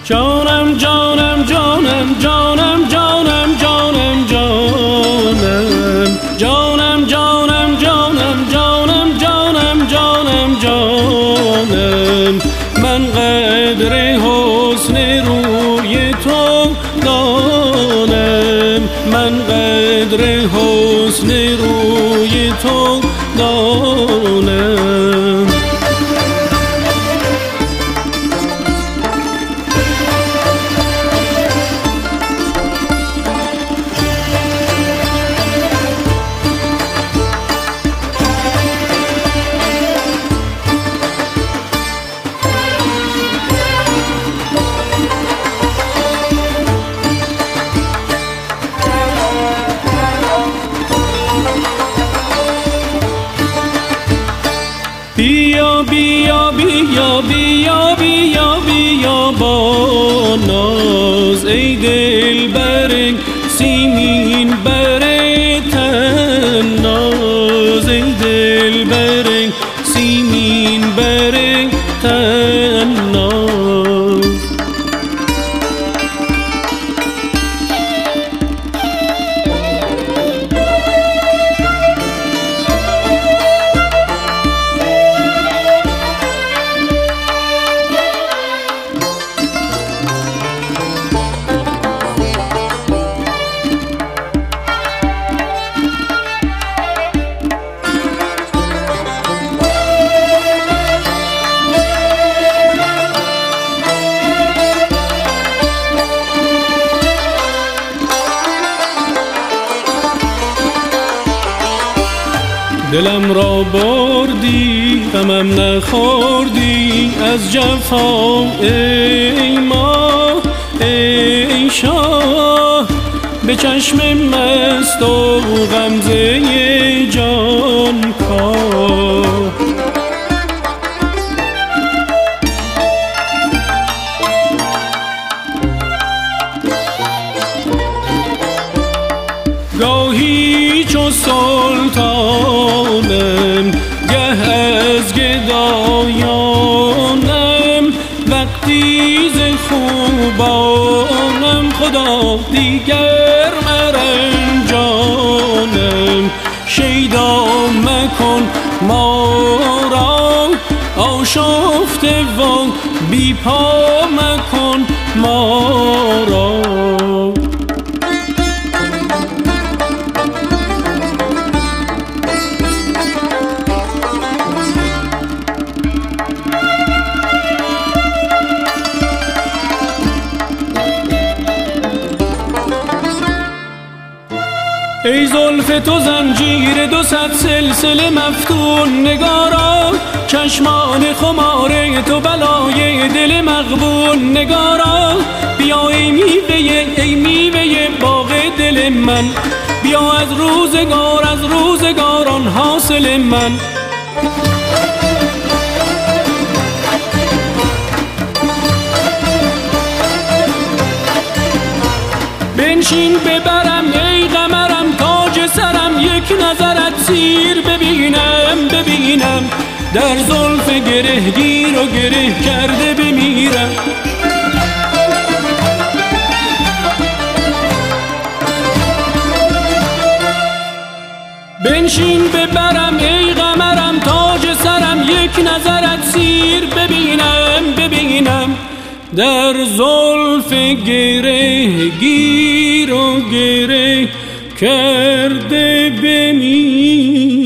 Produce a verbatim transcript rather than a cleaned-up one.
جانم جانم جانم جانم جانم جانم جانم جانم جانم جانم جانم جانم جانم جانم من قدر حسن روی تو دانم من قدر حسن روی تو دانم بیا بیا بیا بیا بیا بیا با ناز ای دل برنگ سیمین بر تناز ای دل برنگ سیمین بر تناز دلم را بردی غمم نخوردی از جفا ای ماه ای شاه به چشم مست و غمزه جان کاه گاهی چو سلطانم گه از گدایانم وقتی ز خوبانم خدا دیگر مرنجانم شیدا مکن ما را آشفته و بی پا مکن ما را ای زلف تو زنجیر دو صد سلسله مفتون نگارا چشمان خمار تو بلای دل مغبون نگارا بیا ای میوه ای میوه باغ دل من بیا از روزگار از روزگاران حاصل من بنشین ببرم ای قمرم تاج سرم یک نظرت سیر ببینم ببینم در زلف گره گیر و گره کرده بمیرم بنشین ببرم ای قمرم تاج سرم یک نظرت سیر ببینم ببینم در زلف گره گیر و گره کرده بمیرم